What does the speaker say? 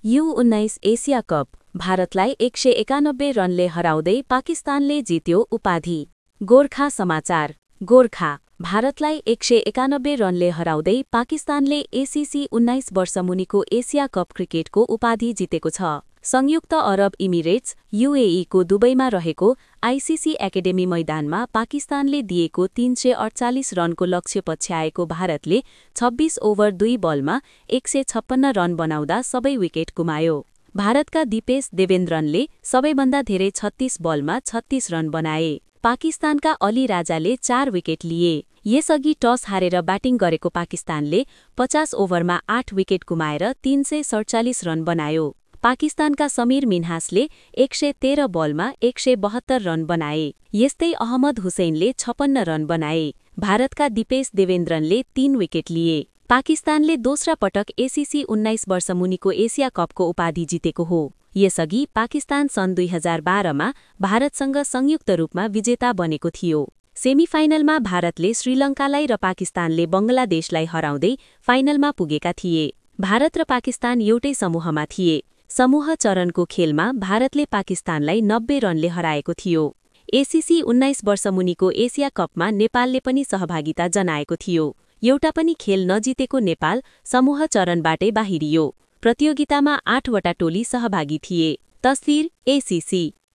U19 Asia cup भारतलाई 191 रनले हराउँदै पाकिस्तानले जित्यो उपाधि। गोर्खा समाचार। गोर्खा भारतलाई 191 रनले हराउँदै पाकिस्तानले एसीसी 19 वर्ष मुनिको एसिया कप क्रिकेटको उपाधि जितेको छ। संयुक्त अरब इमिरेट्स UAE को दुबईमा रहेको आईसीसी एकेडेमी मैदानमा पाकिस्तानले दिएको 348 रनको लक्ष्य पछ्याएको भारतले 26 ओभर 2 बलमा 156 रन बनाउँदा सबै विकेट गुमायो। भारतका दिपेश देवेन्द्रनले सबैभन्दा धेरै 36 बलमा 36 रन बनाए। पाकिस्तानका अली राजाले 4 विकेट लिए। यसअघि टस हारेर ब्याटिङ गरेको पाकिस्तानले 50 ओभरमा 8 विकेट गुमाएर 347 रन बनायो। पाकिस्तानका समीर मिन्हासले 113 बलमा 172 रन बनाए। यस्तै अहमद हुसैनले 56 रन बनाए। भारतका दिपेश देवेन्द्रनले 3 विकेट लिए। पाकिस्तानले दोस्रा पटक एसीसी 19 वर्ष मुनिको एसिया कपको उपाधि जितेको हो। यसअघि पाकिस्तान सन् 2012मा भारतसँग संयुक्त रूपमा विजेता बनेको थियो। सेमिफाइनलमा भारतले श्रीलङ्कालाई र पाकिस्तानले बङ्गलादेशलाई हराउँदै फाइनलमा पुगेका थिए। भारत र पाकिस्तान एउटै समूहमा थिए। समूह चरणको खेलमा भारतले पाकिस्तानलाई 90 रनले हराएको थियो। एसीसी 19 वर्ष मुनिको एसिया कपमा नेपालले पनि सहभागिता जनाएको थियो। एउटा पनि खेल नजितेको नेपाल समूह चरणबाटै बाहिरियो। प्रतियोगितामा 8 वटा टोली सहभागी थिए। तस्विर ACC।